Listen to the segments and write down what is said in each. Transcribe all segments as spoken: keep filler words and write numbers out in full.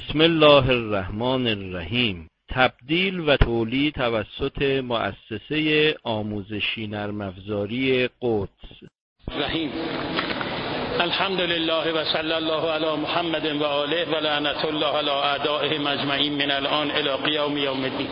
بسم الله الرحمن الرحیم. تبدیل و تولید توسط مؤسسه آموزشی نرم افزاری قدس. رحیم. الحمد لله و صلی الله علی محمد و آله و لعنت الله علی اعدائهم اجمعین من الان الی قیام یوم الدین.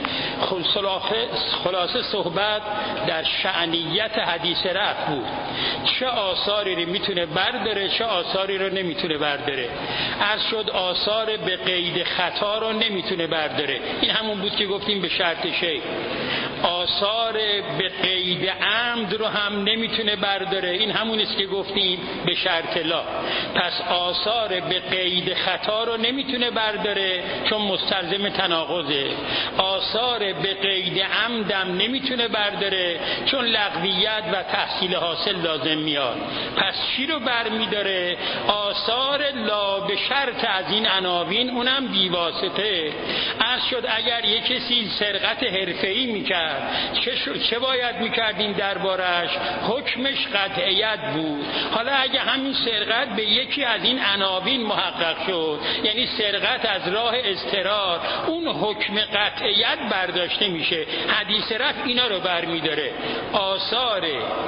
خلاصه صحبت در شأنیت حدیث رفع بود. چه آثاری رو میتونه برداره، چه آثاری رو نمیتونه برداره. عرض شد آثار به قید خطا رو نمیتونه برداره. این همون بود که گفتیم به شرط شی. آثار به قید عمد رو هم نمیتونه برداره. این همون است که گفتیم به شرط لا. پس آثار به قید خطا رو نمیتونه برداره چون مستلزم تناقضه. آثار به قید عمدم نمیتونه برداره چون لغویت و تحصیل حاصل لازم میاد. پس چی رو برمیداره؟ آثار لا به شرط از این عناوین، اونم بیواسطه. عرض شد اگر یک کسی سرقت حرفه‌ای میکرد چه, چه باید میکردیم دربارش؟ حکمش قطعیت بود. حالا اگه همین سرقت به یکی از این عناوین محقق شد، یعنی سرقت از راه اضطرار، اون حکم قطعیت برداشته میشه. حدیث رفع اینا رو برمیداره. آثار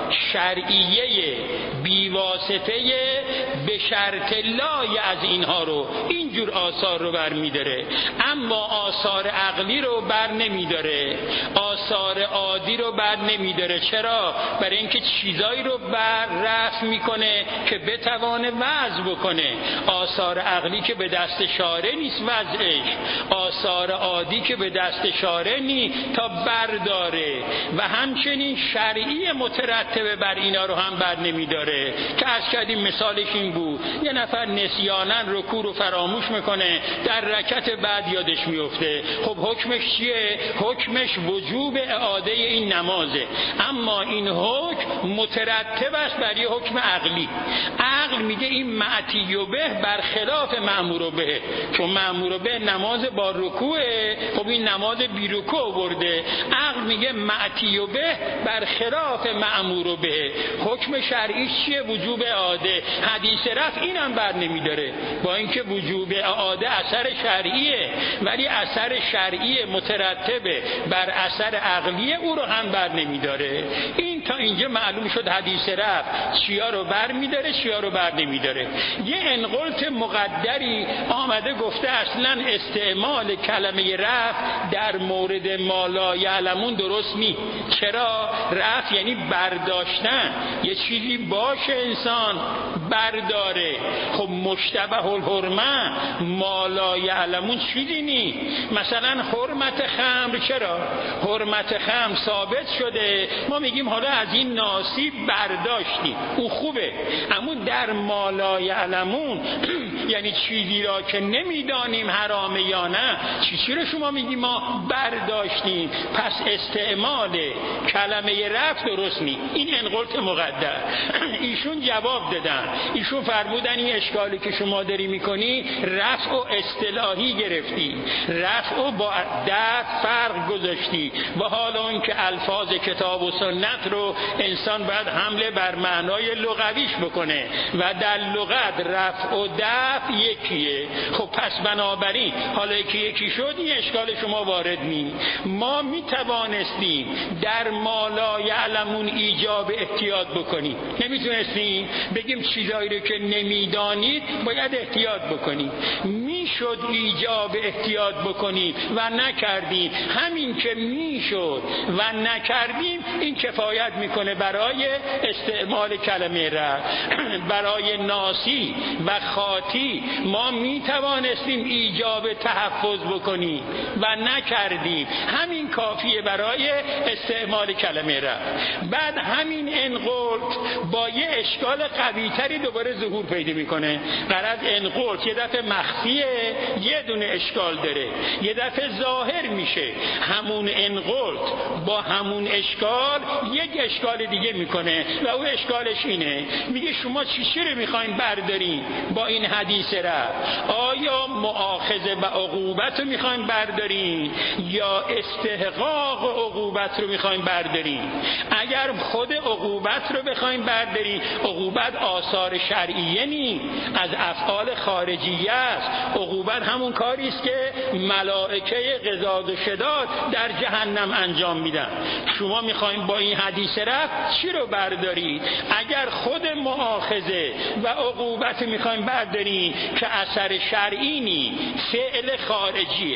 شرعیه بیواسطه به شرط لای از اینها رو، اینجور آثار رو برمیداره. اما آثار عقلی رو بر نمیداره، آثار عادی رو بر نمیداره. چرا؟ برای اینکه چیزایی رو بر رفع میکنه که بتوانه وضع بکنه. آثار عقلی که به دست شارع نیست وضعش، آثار عادی که به دست شارع نیست تا برداره. و همچنین شرعی مترتبه بر اینا رو هم بر نمیداره که از کردیم مثالش این بود یه نفر نسیاناً رکوع رو فراموش میکنه، در رکعت بعد یادش میفته. خب حکمش چیه؟ حکمش وجوب اعاده این نمازه. اما این حکم مترتب است بر یه حکم عقلی. عقل میگه این معتی به برخلاف مأمور به، چون مأمور به نماز با رکوعه، خب این نماز بی رکوع برده. عقل میگه معتی به برخلاف مأمور به. حکم شرعی چیه؟ وجوب اعاده. حدیث رفع اینم بر نمیداره، با اینکه وجوب اعاده اثر شرعیه، ولی اثر شرعی مترتبه بر اثر عقلیه، او رو هم بر نمیداره. این تا اینجا معلوم شد حدیث رفع چیا رو بر میداره، چیا رو بر نمیداره. یه انقلت مقدری آمده گفته اصلا استعمال کلمه رفع در مورد ما لا یعلمون درست نی. چرا؟ رفع یعنی برداشتن، یه چیزی باشه انسان برداره. خب مشتبه الحرمه ما لا یعلمون چیزی نی. مثلا حرمت خمر، چرا؟ حرمت خمر ثابت شده، ما میگیم حالا از این ناصیب برداشتیم، او خوبه. اما در ما لا یعلمون یعنی چیزی را که نمیدانیم حرامه یا نه، چی چی رو شما میگیم ما برداشتیم؟ پس استعمال کلمه رفع درست نی. این انقلت مقدر. ایشون جواب دادن، ایشون فرمودن این اشکالی که شما داری میکنی رفع و اصطلاحی گرفتی، رفع و با دفع فرق گذاشتی، و حالا اون که الفاظ کتاب و سنت رو انسان باید حمله بر معنای لغویش بکنه و در لغت رفع و دفع یکیه. خب پس بنابراین حالا که یکی شد این اشکال شما وارد نی. ما میتوانستیم در ما لا یعلمون ایجاب احتیاط بکنیم، نمیتونستیم بگیم چیزایی رو که نمیدانید باید احتیاط بکنید. میشد ایجاب احتیاط بکنیم و نکردیم. همین که میشد و نکردیم این کفایت میکنه برای استعمال کلمه رفع. برای ناسی و خاطی ما میتوانستیم ایجاب تحفظ بکنیم و نکردیم. همین کافیه برای استعمال کلمه رفع. بعد همین انقلت با یه اشکال قوی‌تری دوباره ظهور پیدا میکنه. غرض انقلت یه دفعه مخفیه، یه دونه اشکال داره، یه دفعه ظاهر میشه. همون انقلت با همون اشکال یک یه اشکال دیگه میکنه و اون اشکالش اینه، میگه شما چی چی رو میخواین بردارین با این حدیث رفع؟ آیا مؤاخذه و عقوبت رو میخواین بردارین یا استحقاق عقوبت رو میخواین بردارین؟ اگر خود عقوبت رو بخواین بردارین، عقوبت آثار شرعیه نی، از افعال خارجیه است. عقوبت همون کاری است که ملائکه غضاض و شداد در جهنم انجام میدن. شما میخواین با این حدیث رفع چی رو بردارید؟ اگر خود مؤاخذه و عقوبت میخواین بردارید که اثر شرعی نی، فعل خارجیه.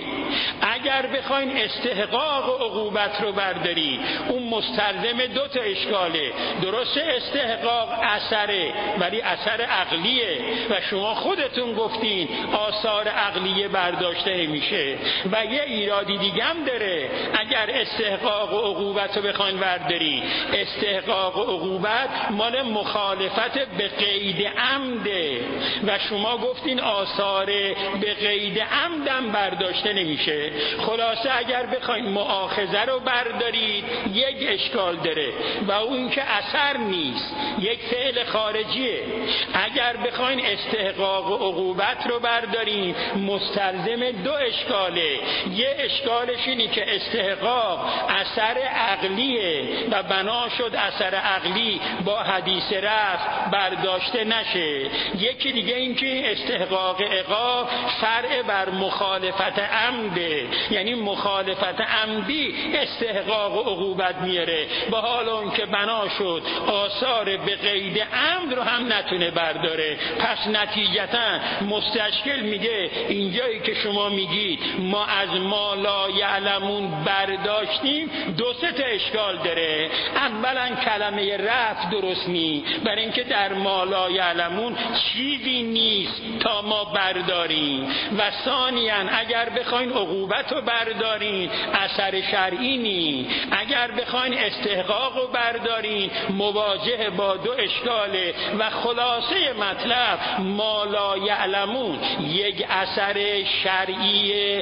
اگر بخواین استحقاق عقوبت رو بردارید، اون مستلزم دو تا اشکاله. درسته استحقاق اثره ولی اثر عقلیه و شما خودتون گفتین آثار عقلیه برداشته نمیشه. و یه ایرادی دیگه هم داره، اگر استحقاق و عقوبت رو بخواین بردارید، استحقاق و عقوبت مال مخالفت به قید عمده و شما گفتین آثار به قید عمدم برداشته نمیشه. خلاصه اگر بخواین مؤاخذه رو بردارید یک اشکال داره و اون که اثر نیست، یک فعل خارجیه. اگر بخواین استحقاق و عقوبت رو بردارید مستلزم دو اشکاله. یه اشکالش اینی که استحقاق اثر عقلیه و بنا شد اثر عقلی با حدیث رفع برداشته نشه. یکی دیگه این که استحقاق عقاب فرع بر مخالفت عمده، یعنی مخالفت عمدی استحقاق و عقوبت میاره، با حال اون که بنا شد آثار به قید عمد رو هم نتونه برداره. پس نتیجتا مستشکل میگه اینجایی که شما میگید ما از ما لا یعلمون برداشتیم دو سه تا اشکال داره. اولا کلمه رفع درست نی، برای اینکه در ما لا یعلمون چیزی نیست تا ما برداریم. و ثانیا اگر بخواین عقوبت رو بردارین اثر شرعی نی، اگر بخواین استحقاق رو بردارین مواجه با دو اشکاله. و خلاصه مطلب ما لا یعلمون یک اثر شرعی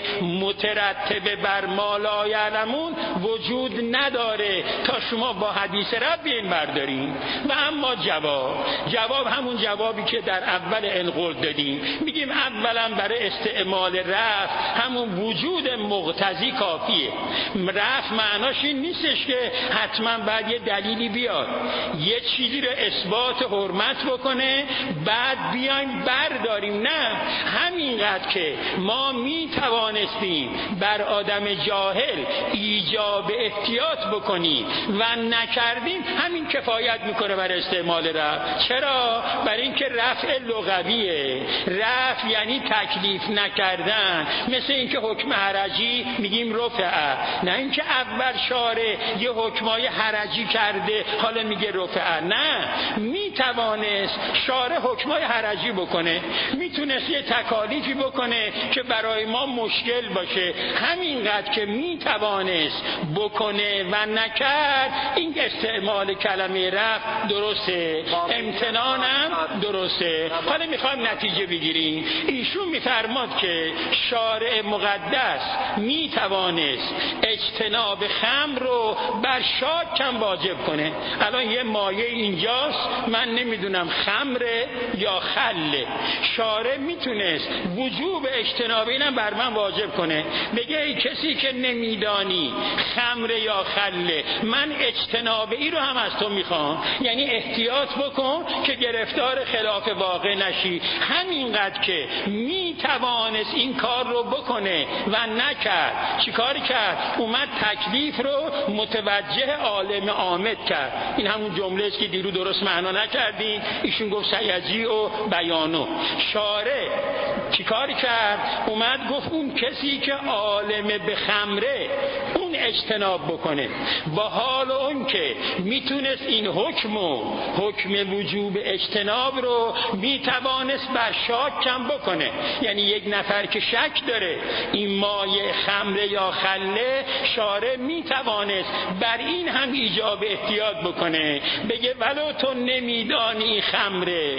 مترتب بر ما لا یعلمون وجود نداره تا شما با حدیث رب این بردارین. و اما جواب جواب همون جوابی که در اول انقل دادیم، میگیم اولا برای استعمال رفع همون وجود مقتضی کافیه. رفع معناش این نیستش که حتما باید یه دلیلی بیاد، یه چیزی رو اثبات حرمت بکنه بعد بیایم برداریم. نه، همینقدر که ما می توانستیم بر آدم جاهل ایجاب احتیاط بکنیم و نکردیم، همین کفایت میکنه بر استعمال رفع. چرا؟ برای اینکه رفع لغویه. رفع یعنی تکلیف نکردن، مثل اینکه حکم حرجی میگیم رفع، نه اینکه اول شارع یه حکمای حرجی کرده حالا میگه رفع. نه، میتوانست شارع حکمای حرجی بکنه، میتونست یه تکالیفی بکنه که برای ما مشکل باشه. همینقدر که میتوانست بکنه و نکرد، این استعمال کلمه رفع درسته، امتنانم درسته. حالا میخوایم نتیجه بگیریم. ایشون میفرماد که شارع مقدس میتوانست اجتناب خمر رو بر شاک کم واجب کنه. الان یه مایه اینجاست، من نمیدونم خمره یا خله، شارع میتونست وجوب اجتناب اینم بر من واجب کنه، بگه ای کسی که نمیدانی خمره یا خله، من اجتناب ای رو هم از تو میخوام، یعنی احتیاط بکن که گرفتار خلاف واقع نشی. همینقدر که میتوانست این کار رو بکنه و نکرد، چی کاری کرد؟ اومد تکلیف رو متوجه عالم عامد کرد. این همون جمله است که دیرو درست معنا نکردین، ایشون گفت سیجی و بیانو. شارع چی کاری کرد؟ اومد گفت اون کسی که عالم به خمره اون اجتناب بکنه، با حال اون که میتونست این حکم و حکم وجوب اجتناب رو میتوانست بر شاک کم بکنه. یعنی یک نفر که شک داره این مایه خمره یا خله، شارع میتوانست بر این هم ایجاب احتیاط بکنه، بگه ولو تو نمیدانی خمره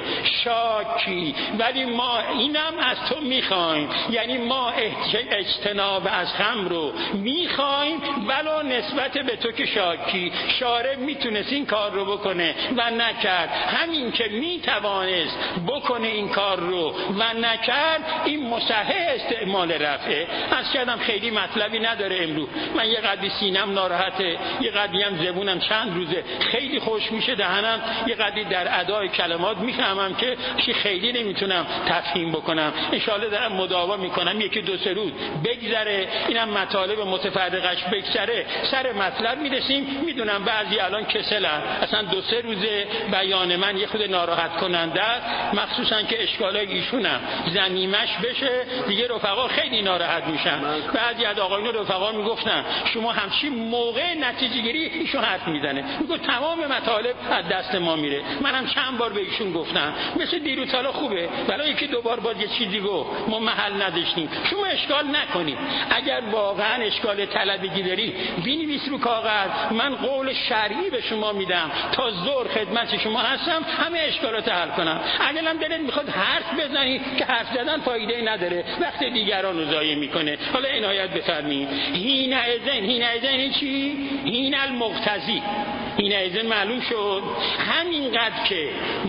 شاکی ولی ما اینم از تو میخوایم، یعنی ما اجتناب از خمر رو میخوایم ولو نسبت به تو که شاکی. شارع میتونست این کار رو بکنه و نکرد، همین که میتوانست بکنه این کار رو و نکرد، این مصحح استعمال رفعه. از کردم خیلی مطلبی نداره امروز. من یه قدری سینم ناراحته، یه قدری هم زبونم چند روزه خیلی خوش میشه دهنم، یه قدری در ادای کلمات میفهمم که خیلی نمیتونم تفهیم بکنم. انشالله دارم مداوا میکنم یکی دو سه روز بگذره، اینم مطالب متفرقش بگذره، سر مطلب میرسیم. میدونم بعضی الان کسلن، اصلا دو سه روزه بیان من یه خود ناراحت کننده، مخصوصا که اشکالای ایشونم زمیمش بشه دیگه رفقا خیلی ناراحت میشن. بعضی از آقایون رفقا میگفتن شما همچی موقع نتیجه گیری ایشون حرف میزنه، میگه تمام مطالب از دست ما میره. منم چند بار به ایشون گفتم مثل دیروتالا خوبه، ولی یکی دو بار باز یه چیزی گفت ما محل نداشتیم. شما اشکال نکنید، اگر واقعا اشکال طلبگی داری بنویس رو کاغذ، من قول شرعی به شما میدم، تا ظهر خدمت شما هستم همه اشکالات حل کنم. اگر هم دلت میخواد حرف بزنی که حرف زدن فایده نداره، وقت دیگران رو ضایع میکنه. حالا عنایت بفرمایید. هین اذن، هین اذن چی؟ هین المقتضی. هین اذن معلوم شد همینقدر که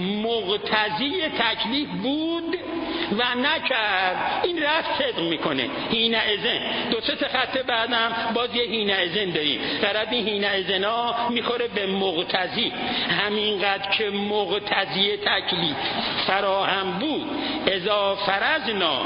مقتضی تکلیف بود و نکرد، این رفت صدق میکنه. هین اذن دو سه خط بعدم باز یه هین اذن داریم. طرف این هین اذن ها میخوره به مقتضی. همینقدر که مقتضی تکلیف فراهم بود، اذا فرضنا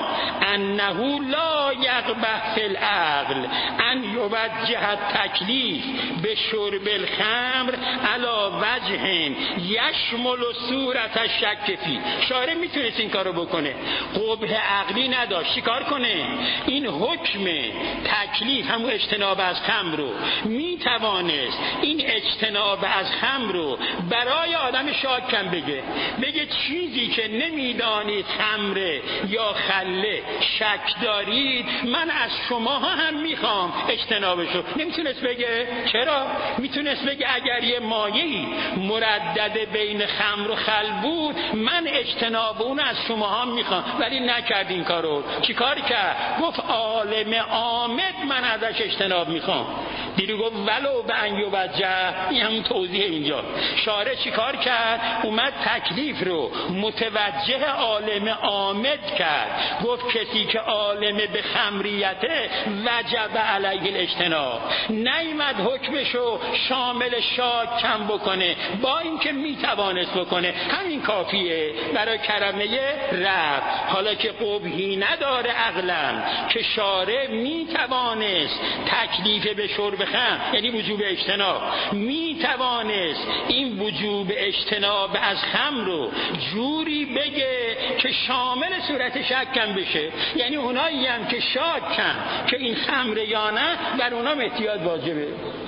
انه لا یقبح فی العقل ان یوجه التکلیف به شرب الخمر علی وجه یشمل صورت الشک فی. شارع میتونست این کارو بکنه، قبح عقلی نداشت. چیکار کنه؟ این حکم تکلیف همون اجتناب از خمر رو میتوانست، این اجتناب از خمر رو برای آدم شاکم بگه، بگه چیزی که نمیدانید خمره یا خله شک دارید، من از شما هم میخوام اجتنابشو. نمیتونست بگه؟ چرا؟ میتونست بگه اگر یه مایه‌ای مردد بین خمر و خل بود، من اجتناب اون از شما هم میخوام. ولی نکرد این کارو. چی کار کرد؟ گفت عالم عامد من ازش اجتناب میخوام. دیگه گفت ولو به ان یوجه، این همون توضیح اینجا. شارع چی کار کرد؟ اومد تکلیف رو متوجه عالم عامد کرد. گفت کسی که عالم به خمریته وجب علیه الاجتناب. نیامد حکمشو شامل شاک کم بکنه، با اینکه میتوانست بکنه. همین کافیه برای کرمه رب. حالا که قبحی نداره عقلا که شارع میتوانست تکلیف به شرب خمر یعنی وجوب اجتناب، میتوانست این وجوب اجتناب از خمر رو جوری بگه که شامل صورت شکم بشه. یعنی اونایی هم که شاکن که این خمر یا نه، بر اونام احتیاط واجبه.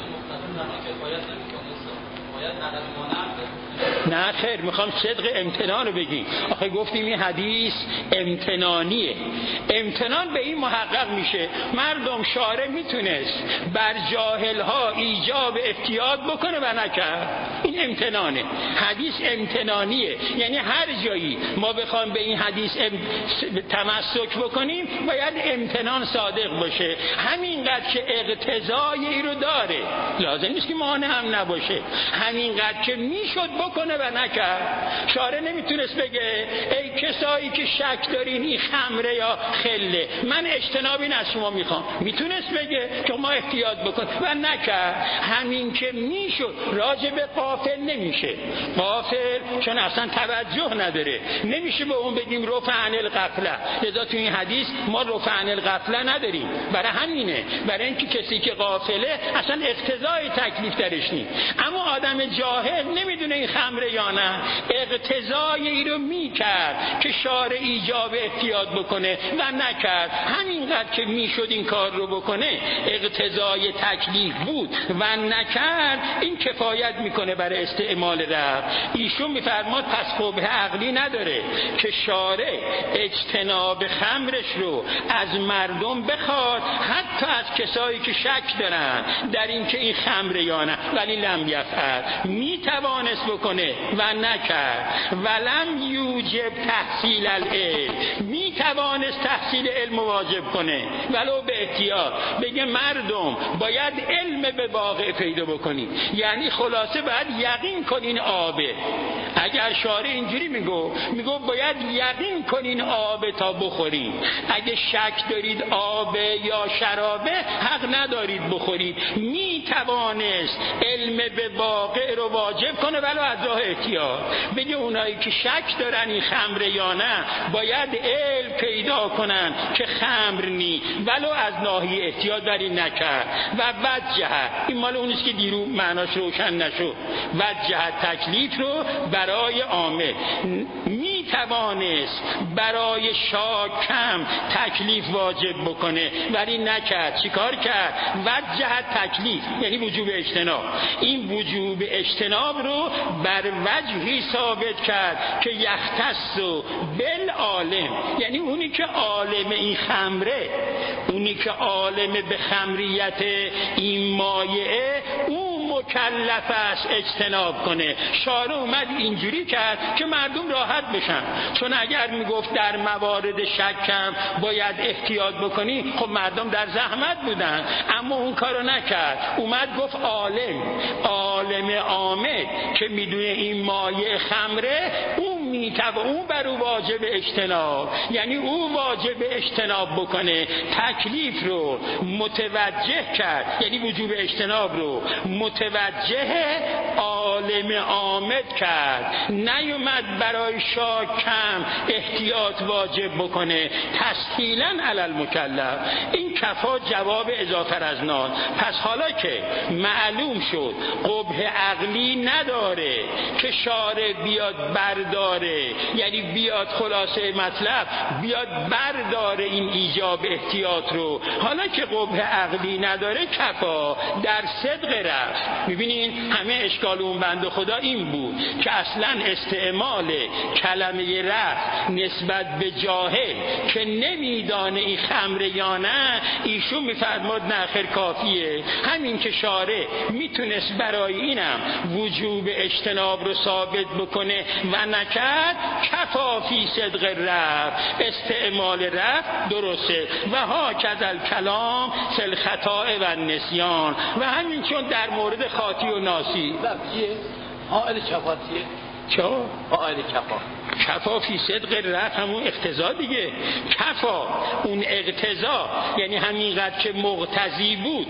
نه خیر، میخوام صدق امتنان رو بگیم. آخه گفتیم این حدیث امتنانیه. امتنان به این محقق میشه مردم شارع میتونست بر جاهل ها ایجاب احتیاط بکنه و نکرد. این امتنانه. حدیث امتنانیه، یعنی هر جایی ما بخوام به این حدیث ام... تمسک بکنیم باید امتنان صادق باشه. همینقدر که اقتضای ای رو داره، لازم نیست که مانع هم نباشه. همینقدر که میشد بکنه و نکرد. شارع نمیتونست بگه ای کسایی که شک دارین این خمره یا خله، من اجتنابی از شما میخوام. میتونست بگه که ما احتیاط بکن و نکرد. همین که میشد. راجع به غافل نمیشه. غافل چون اصلا توجه نداره، نمیشه به اون بگیم رفع عن الغفله. لذا تو این حدیث ما رفع عن الغفله نداریم. برای همینه، برای اینکه کسی که غافله اصلا اقتضای تکلیف درش نیست. اما آدم جاهل نمیدونه این خمره یا نه، اقتضای ای رو میکرد که شارع ایجاب احتیاط بکنه و نکرد. همینقدر که میشد این کار رو بکنه، اقتضای تکلیف بود و نکرد، این کفایت میکنه برای استعمال رب. ایشون میفرماد پس قبح عقلی نداره که شارع اجتناب خمرش رو از مردم بخواد، حتی از کسایی که شک دارن در این که این خمره یا نه. ولی لم یفعل. میتوانست بکنه و نکرد. ولم یوجب تحصیل العلم، میتوانست تحصیل علم واجب کنه ولو به احتیاط، بگه مردم باید علم به واقع پیدا بکنید، یعنی خلاصه باید یقین کنین آبه. اگر شارع اینجوری میگو میگو باید یقین کنین آبه تا بخورین، اگه شک دارید آبه یا شرابه حق ندارید بخورید. میتوانست علم به واقع رو واجب کنه ولو از راه احتیاط، بگه اونایی که شک دارن این خمر یا نه باید علم پیدا کنن که خمر نی ولو از ناحیه احتیاط، ولی نکرد. و وجه، این مال اونیست که دیرو معناش روشن نشد، وجه تکلیف رو برای عامل. می توانست برای شاکم تکلیف واجب بکنه ولی نکرد. چیکار کرد؟ وجه تکلیف یعنی وجوب اجتناب. این وجوب اجتناب رو بر وجهی ثابت کرد که یختص بالعالم، یعنی اونی که عالم این خمره، اونی که عالم به خمریت این مایعه، اون مکلف است اجتناب کنه. شارع اومد اینجوری کرد که مردم راحت بشن، چون اگر میگفت در موارد شکم باید احتیاط بکنی، خب مردم در زحمت بودن، اما اون کارو نکرد. اومد گفت عالم، عالم عامل که میدونه این مایع خمره، اون میتوان، اون بر او واجب اجتناب، یعنی او واجب اجتناب بکنه. تکلیف رو متوجه کرد، یعنی وجوب اجتناب رو متوجه عالم عامل کرد، نیومد برای شاکم احتیاط واجب بکنه. تسهیلاً علی المکلف، این کفا جواب اضافه از نان. پس حالا که معلوم شد قبح عقلی نداره که شارع بیاد برداره، یعنی بیاد خلاصه مطلب بیاد برداره این ایجاب احتیاط رو، حالا که قبح عقلی نداره کفا در صدق رفت. میبینین همه اشکال اون بنده خدا این بود که اصلا استعمال کلمه رفت نسبت به جاهل که نمیدانه این خمره یا نه، ایشون میفرماد نه خیر کافیه. همین که شارع میتونست برای اینم وجوب اجتناب رو ثابت بکنه و نکرد، کفا فی صدق رفت، استعمال رفت درسته. و ها کذل کلام سل خطا و نسیان، و همین چون در مورد خاطی و ناسی حائل کفاتیه. چه؟ حائل کفا کفا فی صدق رفت همون اقتضا دیگه. کفا اون اقتضا یعنی همینقدر که مقتضی بود،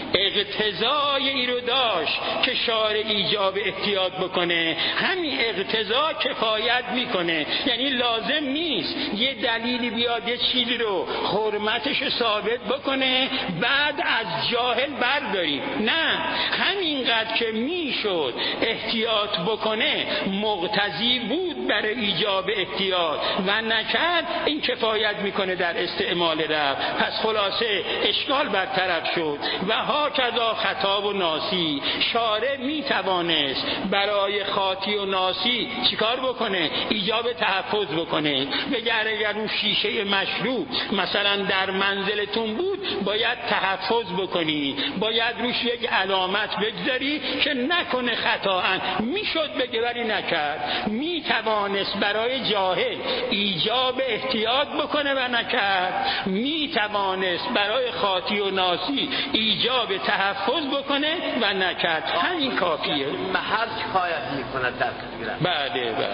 اقتضای ای رو داشت که شارع ایجاب احتیاط بکنه، همین اقتضا کفایت میکنه. یعنی لازم نیست یه دلیلی بیاد یه چیزی رو حرمتش ثابت بکنه بعد از جاهل برداریم، نه، همینقدر که میشد احتیاط بکنه مقتضی بود برای ایجاب احتیاط و نکرد، این کفایت میکنه در استعمال رفت. پس خلاصه اشکال برطرف شد. و ها کذا خطا و ناسی، شارع میتوانست برای خاطی و ناسی چیکار بکنه؟ ایجاب تحفظ بکنه. بگر اگر اون شیشه مشروب مثلا در منزلتون بود باید تحفظ بکنی، باید روش یک علامت بگذاری که نکنه خطا. میشد بگه ولی نکرد. میتوانست برای جاهل ایجاب احتیاط بکنه و نکرد، میتوانست برای خاطی و ناسی ایجاب تحفظ بکنه و نکرد. همین کافیه. محل شکایت میکنه در کلیره. بله بله.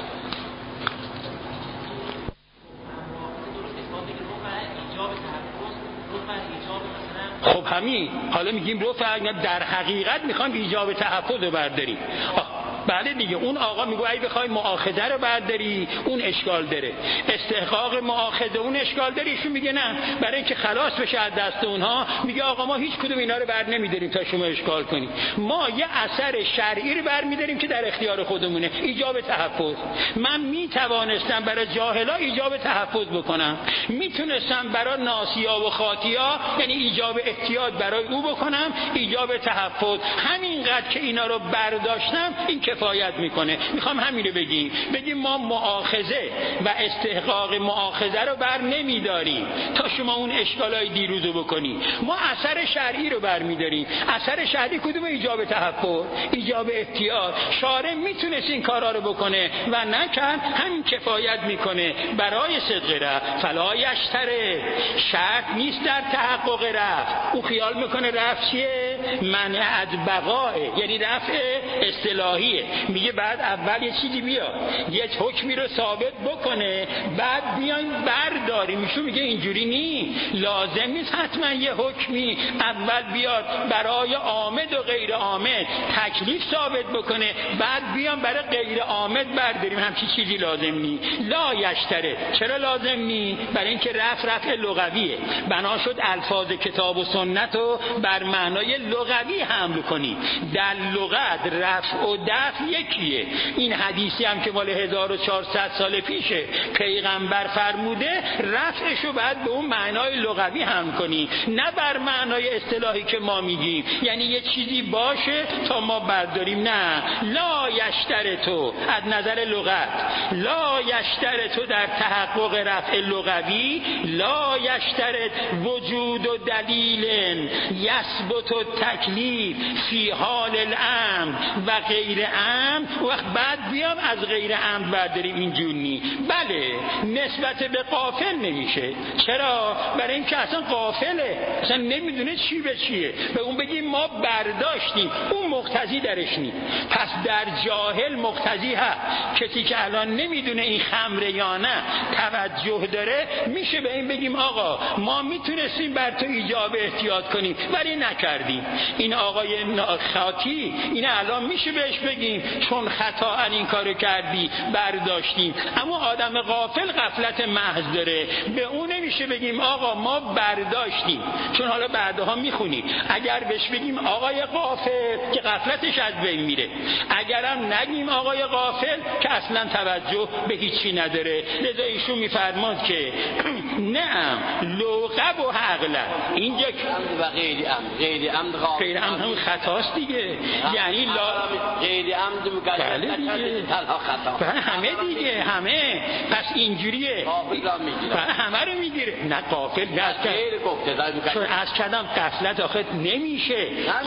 خب همین حالا میگیم رفع، در حقیقت میخوام ایجاب تحفظ رو برداریم. بله دیگه، اون آقا میگه اگه بخوای مؤاخذه رو برداری اون اشکال داره، استحقاق مؤاخذه اون اشکال داره. ایشون میگه نه، برای اینکه خلاص بشه از دست اونها میگه آقا ما هیچ کدوم اینا رو بر نمیداریم تا شما اشکال کنید، ما یه اثر شرعی رو بر میداریم که در اختیار خودمونه، ایجاب تحفظ. من میتوانستم برای جاهلا ایجاب تحفظ بکنم، میتونستم برای ناسیا و خاطیا یعنی ایجاب احتیاط برای او بکنم، ایجاب تحفظ. همینقدر که اینا رو برداشتم این کفایت میکنه. میخوام همین رو بگیم بگیم ما مؤاخذه و استحقاق مؤاخذه رو بر نمیداریم تا شما اون اشکالای دیروز رو بکنی. ما اثر شرعی رو بر میداریم. اثر شرعی کدوم؟ ایجاب تحقق، ایجاب احتیاط. شارع میتونست این کارا رو بکنه و نکرد، همین کفایت میکنه برای صدق رفع. فلا یشتره، شرط نیست در تحقق رفع. او خیال میکنه رفع چیه؟ منع از بقاه، یعنی رفع اصطلاحیه. میگه بعد اول یه چیزی بیاد، یه حکمی رو ثابت بکنه، بعد بیاین برداریم. میشو میگه اینجوری نی، لازم نیست حتما یه حکمی اول بیاد برای عامد و غیر عامد تکلیف ثابت بکنه، بعد بیان برای غیر عامد برداریم. همچین چیزی لازم نی. لا یشتره. چرا لازم نی؟ برای اینکه رفع رفع لغویه. بنا شد الفاظ کتاب و سنت رو بر معنای لغوی حمل کنی. در لغت رفع و دفع یکیه. این حدیثی هم که مال هزار و چهارصد سال پیشه پیغمبر فرموده، رفعشو باید به اون معنای لغوی حمل کنی، نه بر معنای اصطلاحی که ما میگیم، یعنی یه چیزی باشه تا ما برداریم. نه، لا یشترطو از نظر لغت، لا یشترطو در تحقق رفع لغوی، لا یشترط وجود و دلیل یثبت التکلیف فی حال الامر و غیر امر. وقت بعد بیام از غیر امر برداریم، اینجور نی. بله نسبت به غافل نمیشه. چرا؟ برای اینکه اصلا غافله، اصلا نمیدونه چی به چیه. به اون بگیم ما برداشتیم، اون مقتضی درش نی. پس در جاهل مقتضی هست. کسی که الان نمیدونه این خمره یا نه توجه داره، میشه به این بگیم آقا ما میتونستیم بر تو ایجاب احتیاط کنیم ولی نکردیم. این آقای خاکی، این الان میشه بهش بگیم چون خطا ان این کارو کردی برداشتیم. اما آدم غافل غفلت محض داره، به اون نمیشه بگیم آقا ما برداشتیم. چون حالا بعدها میخونیم اگر بهش بگیم آقای غافل که غفلتش از بین میره، اگرم نگیم آقای غافل که اصلا توجه به هیچی نداره. لذا ایشون میفرماد که نه لوقب و حقلا اینجا و غیر امر، غیر امر غافل، غیر امر هم خطاست دیگه. یعنی لا غیر امر بله دیگه، تنها خطا. همه دیگه همه. پس اینجوریه غافل را میگیره، همه رو میگیره. نه غافل نه از غیر گفته. چون از کدام غفلت آخه نمیشه.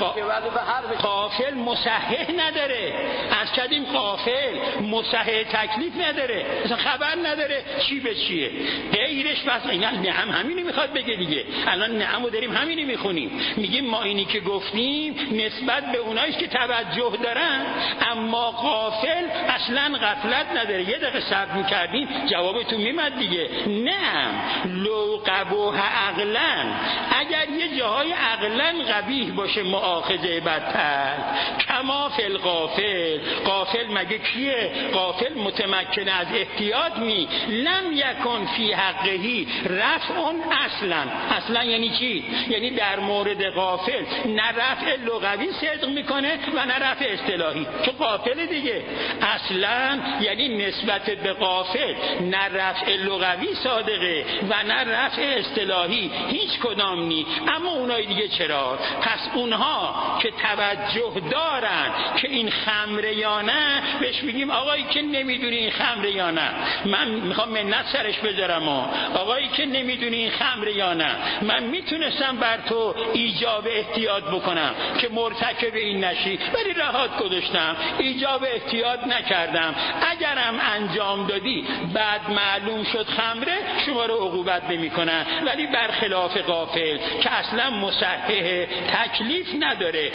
غافل مصحح نداره. از کدیم غافل مصحح تکلیف نداره، اصلا خبر نداره چی به چیه. غیرش بس اینا نعم همینی میخواد بگه دیگه. الان نعمو داریم همینی میخونیم، میگیم ما اینی که گفتیم نسبت به اوناییست که توجه دارن، اما غافل اصلا غفلت نداره. یه دقیقه صبر میکردیم جوابتون میمد دیگه. نعم لو قبوح عقلا، اگر یه جاهای عقلا قبیح باشه مؤاخذه بدتر. کما فی الغافل، غافل مگه کیه؟ غافل متمکن از احتیاط می. لم یکن فی حقهی رفع اصلا. اصلا یعنی چی؟ یعنی در مورد غافل نه رفع لغوی صدق میکنه و نه رفع اصطلاحی، چون غافل دیگه. اصلا یعنی نسبت به غافل نه رفع لغوی صادقه و نه رفع اصطلاحی، هیچ کدام نی. اما اونای دیگه چرا؟ پس اونها که توجه دارن که این خمره یا نه، بهش میگیم آقایی که نمیدونی این خمره یا نه، من میخوام منت سرش بذارم. آقایی که نمیدونی این خمره یا نه، من میتونستم بر تو ایجاب احتیاط بکنم که مرتکب این نشی، ولی رهات گذاشتم، ایجاب احتیاط نکردم. اگرم انجام دادی بعد معلوم شد خمره، شما رو عقوبت نمیکنن. ولی برخلاف غافل که اصلا مصحح تکلیف نداره،